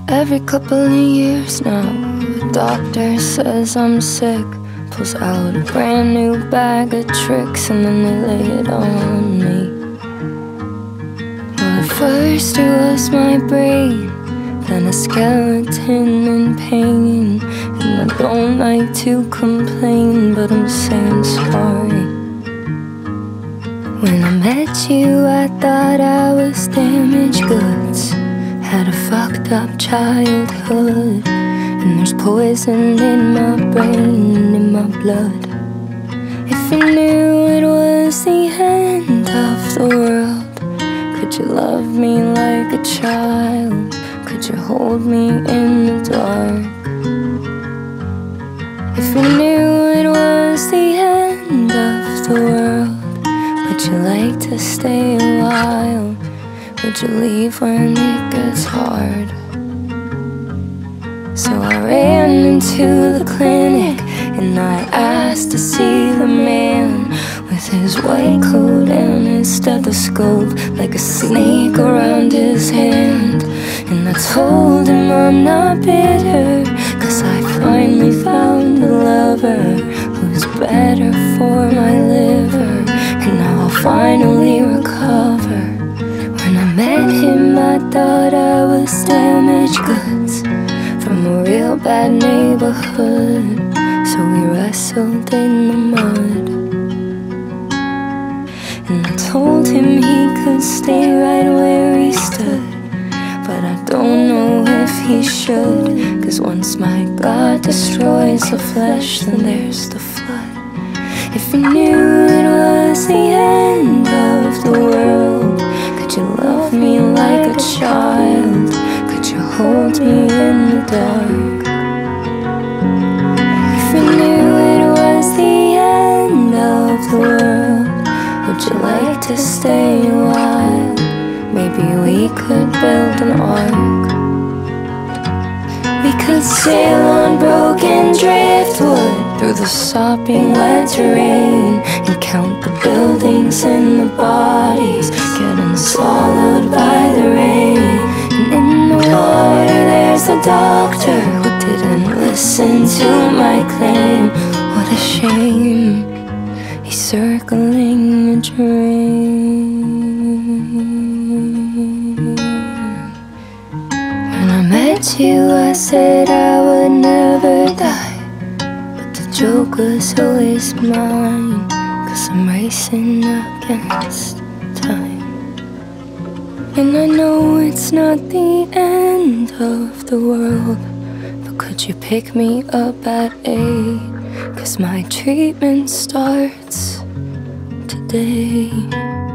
Every couple of years now, the doctor says I'm sick. Pulls out a brand new bag of tricks and then they lay it on me. Well, at first it was my brain, then a skeleton in pain. And I don't like to complain, but I'm saying sorry. When I met you, I thought I was damaged goods. Had a fucked up childhood, and there's poison in my brain and in my blood. If you knew it was the end of the world, could you love me like a child? Could you hold me in the dark? If you knew it was the end of the world, would you like to stay a while? Would you leave when it gets hard? So I ran into the clinic and I asked to see the man with his white coat and his stethoscope like a snake around his hand. And I told him I'm not bitter, 'cause I finally found a lover who's better for my liver, and now I'll finally recover. When I met him, I thought I was damaged goods from a real bad neighborhood. So we wrestled in the mud, and I told him he could stay right where he stood, but I don't know if he should, 'cause once my God destroys the flesh, then there's the flood. If you knew it was the end of the world, could you love me like a child? Could you hold me in the dark? If you knew it was the end of the world, would you like to stay a while? Maybe we could build an ark. We could sail on broken driftwood through the sopping wet terrain and count the buildings and the bodies getting swallowed by the rain. And in the water there's a doctor who didn't listen to my claim. What a shame, he's circling a drain. When I met you, I said I would never die, but the joke was always mine, 'cause I'm racing against time. And I know it's not the end of the world, but could you pick me up at 8? 'Cause my treatment starts today.